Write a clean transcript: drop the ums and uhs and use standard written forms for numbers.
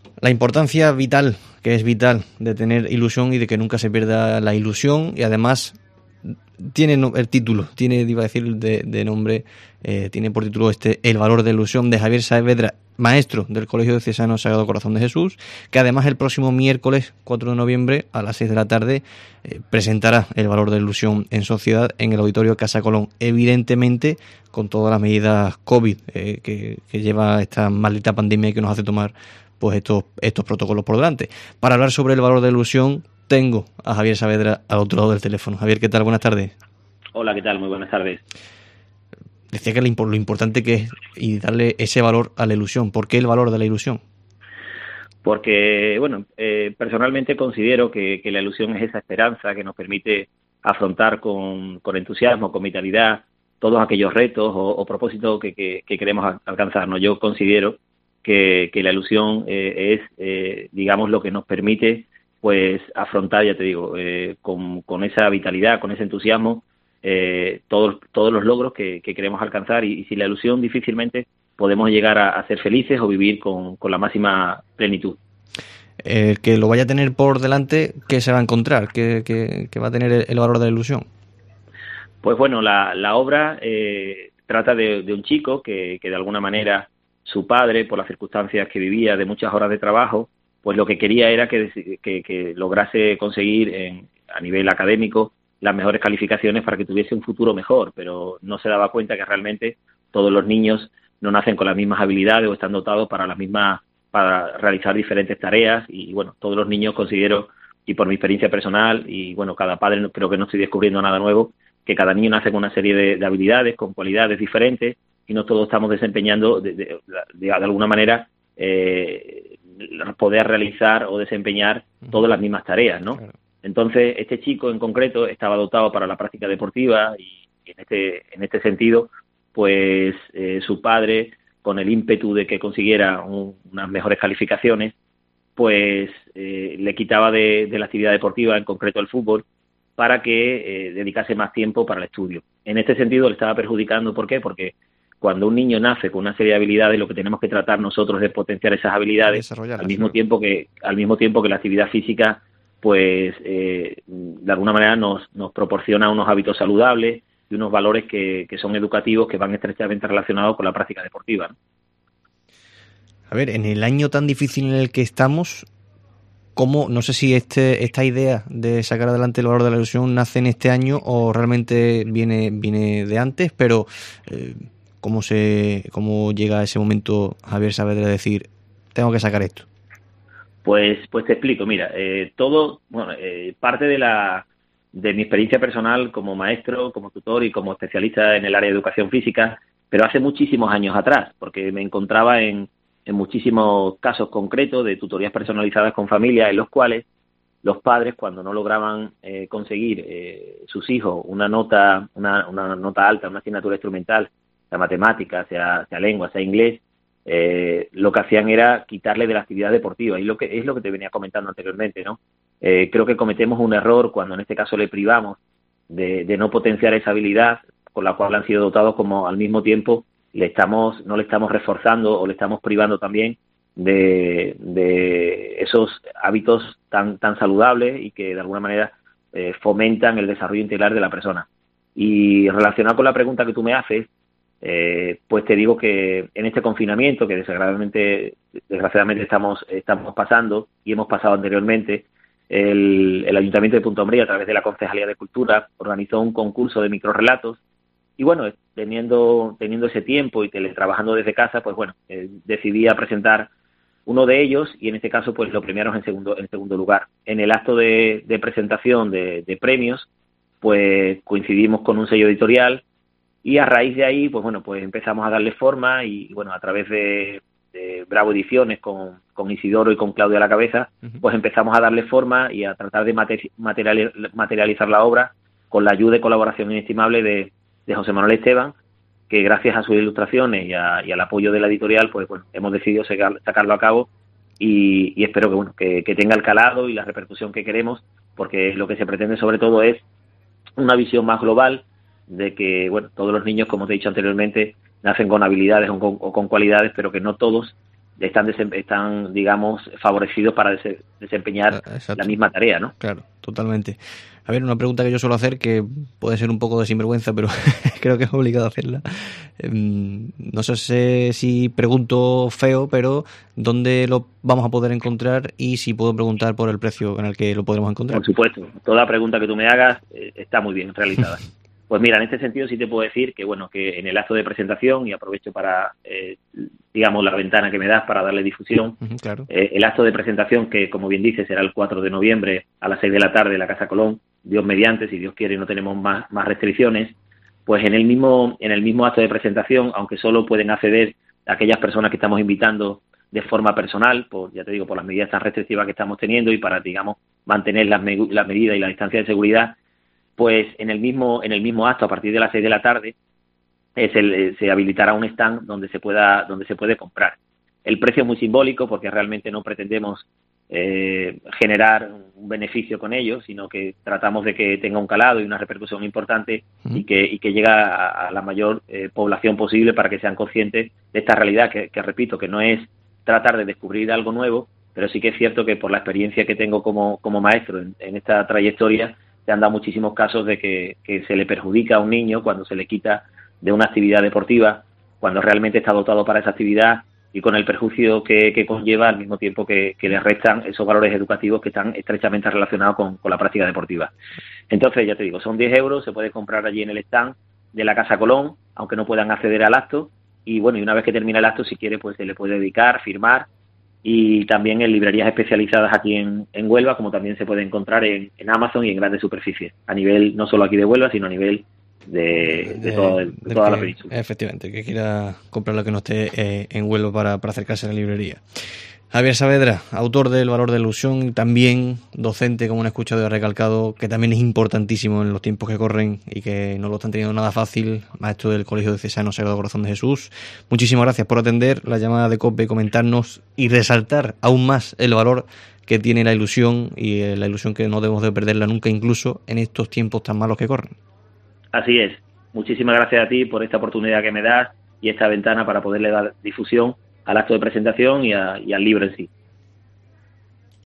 La importancia vital, que es vital, de tener ilusión y de que nunca se pierda la ilusión, y además tiene el título, iba a decir de nombre, tiene por título El valor de la ilusión, de Javier Saavedra, maestro del Colegio Diocesano Sagrado Corazón de Jesús, que además el próximo miércoles 4 de noviembre a las 6 de la tarde presentará el valor de la ilusión en sociedad en el Auditorio Casa Colón, evidentemente con todas las medidas COVID que lleva esta maldita pandemia y que nos hace tomar pues estos protocolos por delante. Para hablar sobre el valor de la ilusión tengo a Javier Saavedra al otro lado del teléfono. Javier, ¿qué tal? Buenas tardes. Hola, ¿qué tal? Muy buenas tardes. Decía que lo importante que es y darle ese valor a la ilusión. ¿Por qué el valor de la ilusión? Porque, personalmente considero que la ilusión es esa esperanza que nos permite afrontar con entusiasmo, con vitalidad, todos aquellos retos o propósitos que queremos alcanzar, ¿no? Yo considero que la ilusión es, digamos, lo que nos permite pues afrontar, ya te digo, con esa vitalidad, con ese entusiasmo, todos los logros que queremos alcanzar, y sin la ilusión difícilmente podemos llegar a ser felices o vivir con la máxima plenitud. Que lo vaya a tener por delante, ¿qué se va a encontrar? ¿Qué va a tener el valor de la ilusión? Pues bueno, la obra trata de un chico que de alguna manera su padre, por las circunstancias que vivía de muchas horas de trabajo, pues lo que quería era que lograse conseguir a nivel académico las mejores calificaciones para que tuviese un futuro mejor, pero no se daba cuenta que realmente todos los niños no nacen con las mismas habilidades o están dotados para realizar diferentes tareas, y bueno, todos los niños considero, y por mi experiencia personal, y bueno, cada padre, creo que no estoy descubriendo nada nuevo, que cada niño nace con una serie de habilidades, con cualidades diferentes, y no todos estamos desempeñando de alguna manera poder realizar o desempeñar todas las mismas tareas, ¿no? Claro. Entonces, este chico en concreto estaba dotado para la práctica deportiva, y en este sentido, pues su padre, con el ímpetu de que consiguiera unas mejores calificaciones, pues le quitaba de la actividad deportiva, en concreto el fútbol, para que dedicase más tiempo para el estudio. En este sentido le estaba perjudicando. ¿Por qué? Porque cuando un niño nace con una serie de habilidades, lo que tenemos que tratar nosotros es potenciar esas habilidades al mismo tiempo que la actividad física, pues de alguna manera nos proporciona unos hábitos saludables y unos valores que son educativos, que van estrechamente relacionados con la práctica deportiva, ¿no? A ver, en el año tan difícil en el que estamos, ¿cómo? No sé si esta idea de sacar adelante el valor de la ilusión nace en este año o realmente viene de antes, pero ¿cómo llega a ese momento Javier Saavedra de decir, tengo que sacar esto? Pues te explico. Mira, parte de mi experiencia personal como maestro, como tutor y como especialista en el área de educación física, pero hace muchísimos años atrás, porque me encontraba en muchísimos casos concretos de tutorías personalizadas con familias, en los cuales los padres, cuando no lograban conseguir sus hijos una nota alta, una asignatura instrumental, sea matemática, sea lengua, sea inglés, lo que hacían era quitarle de la actividad deportiva, y es lo que te venía comentando anteriormente, ¿no? Creo que cometemos un error cuando en este caso le privamos de no potenciar esa habilidad con la cual han sido dotados, como al mismo tiempo no le estamos reforzando o le estamos privando también de esos hábitos tan saludables y que de alguna manera fomentan el desarrollo integral de la persona. Y relacionado con la pregunta que tú me haces, pues te digo que en este confinamiento que desgraciadamente estamos pasando y hemos pasado anteriormente, el Ayuntamiento de Punta Umbría, a través de la Concejalía de Cultura, organizó un concurso de microrrelatos, y bueno, teniendo ese tiempo y teletrabajando desde casa, pues bueno, decidí a presentar uno de ellos, y en este caso pues lo premiaron en segundo lugar. En el acto de presentación de premios, pues coincidimos con un sello editorial, y a raíz de ahí, pues bueno, pues empezamos a darle forma, y bueno, a través de Bravo Ediciones con Isidoro y con Claudia a la cabeza, pues empezamos a darle forma y a tratar de materializar la obra con la ayuda y colaboración inestimable de José Manuel Esteban, que gracias a sus ilustraciones y al apoyo de la editorial, pues bueno, hemos decidido sacarlo a cabo, y espero que bueno, que tenga el calado y la repercusión que queremos, porque lo que se pretende sobre todo es una visión más global de que bueno, todos los niños, como te he dicho anteriormente, nacen con habilidades o con cualidades, pero que no todos están, digamos, favorecidos para desempeñar la misma tarea, ¿no? Claro, totalmente. A ver, una pregunta que yo suelo hacer, que puede ser un poco de sinvergüenza, pero creo que es obligado hacerla. No sé si pregunto feo, pero ¿dónde lo vamos a poder encontrar? Y si puedo preguntar por el precio en el que lo podremos encontrar. Por supuesto, toda pregunta que tú me hagas está muy bien realizada. Pues mira, en este sentido sí te puedo decir que, bueno, que en el acto de presentación, y aprovecho para, digamos, la ventana que me das para darle difusión, claro. El acto de presentación, que como bien dices, será el 4 de noviembre a las 6 de la tarde en la Casa Colón, Dios mediante, si Dios quiere no tenemos más restricciones, pues en el mismo acto de presentación, aunque solo pueden acceder a aquellas personas que estamos invitando de forma personal, ya te digo, por las medidas tan restrictivas que estamos teniendo y para, digamos, mantener las medidas y la distancia de seguridad, pues en el mismo acto, a partir de las 6 de la tarde, se habilitará un stand donde se puede comprar. El precio es muy simbólico porque realmente no pretendemos generar un beneficio con ello, sino que tratamos de que tenga un calado y una repercusión importante y que llegue a la mayor población posible para que sean conscientes de esta realidad que repito, que no es tratar de descubrir algo nuevo, pero sí que es cierto que por la experiencia que tengo como maestro en esta trayectoria, se han dado muchísimos casos de que se le perjudica a un niño cuando se le quita de una actividad deportiva, cuando realmente está dotado para esa actividad y con el perjuicio que conlleva al mismo tiempo que le restan esos valores educativos que están estrechamente relacionados con la práctica deportiva. Entonces, ya te digo, son 10 euros, se puede comprar allí en el stand de la Casa Colón, aunque no puedan acceder al acto, y bueno, y una vez que termine el acto, si quiere, pues se le puede dedicar, firmar, y también en librerías especializadas aquí en Huelva, como también se puede encontrar en Amazon y en grandes superficies, a nivel no solo aquí de Huelva, sino a nivel de toda la península. Efectivamente, que quiera comprar lo que no esté en Huelva para acercarse a la librería. Javier Saavedra, autor del Valor de la Ilusión y también docente, como han escuchado y recalcado, que también es importantísimo en los tiempos que corren y que no lo están teniendo nada fácil, maestro del Colegio Diocesano Sagrado Corazón de Jesús. Muchísimas gracias por atender la llamada de COPE, comentarnos y resaltar aún más el valor que tiene la ilusión y la ilusión que no debemos de perderla nunca, incluso en estos tiempos tan malos que corren. Así es. Muchísimas gracias a ti por esta oportunidad que me das y esta ventana para poderle dar difusión al acto de presentación y al libro en sí.